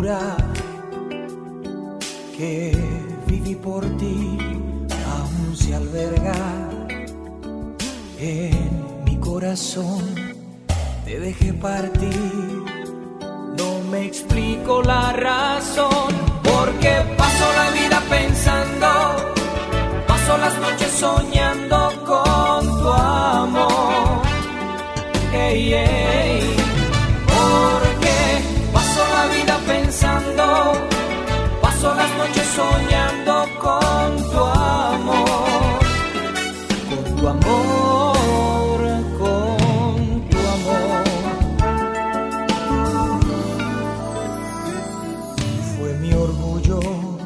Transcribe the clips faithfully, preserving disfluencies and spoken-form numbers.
aventura que viví por ti aún se alberga en mi corazón. Te dejé partir, no me explico la razón, porque paso la vida pensando, paso las noches soñando con tu amor. Hey, hey. Porque paso la vida pensando, paso las noches soñando con tu amor, con tu amor, con tu amor. Fue mi orgullo,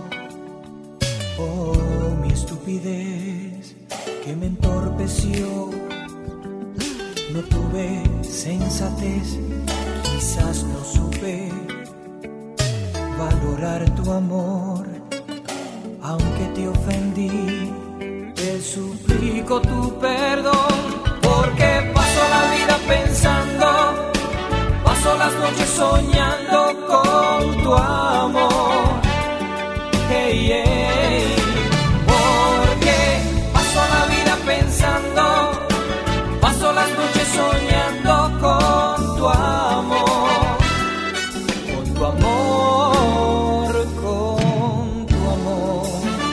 oh mi estupidez, que me entorpeció. No tuve sensatez, quizás no supe valorar tu amor. Aunque te ofendí, te suplico tu perdón, porque paso la vida pensando, paso las noches soñando con tu amor. Hey, hey. Porque paso la vida pensando, paso las noches soñando con tu amor, con tu amor, con tu amor.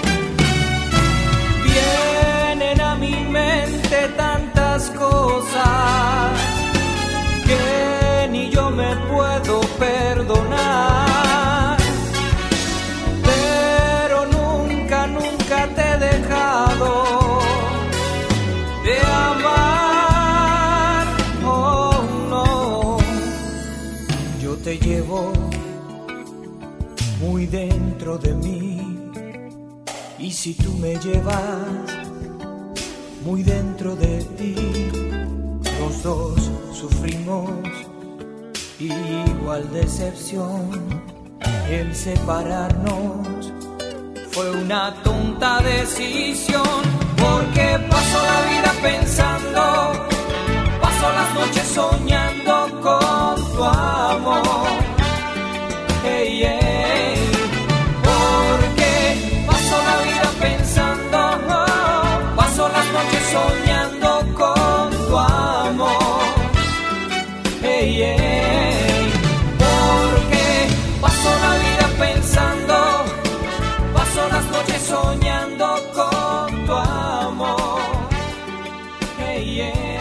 Vienen a mi mente tantas cosas que ni yo me puedo perdonar, pero nunca, nunca te he dejado de amar. Oh no, yo te llevo muy dentro de mí, y si tú me llevas muy dentro de ti, los dos sufrimos igual decepción. El separarnos fue una tonta decisión, porque paso la vida pensando, paso las noches soñando con tu amor. Hey, hey. Porque paso la vida pensando, paso las noches soñando con tu amor. Hey, hey. Porque paso la vida pensando, paso las noches soñando con tu amor. Hey, yeah.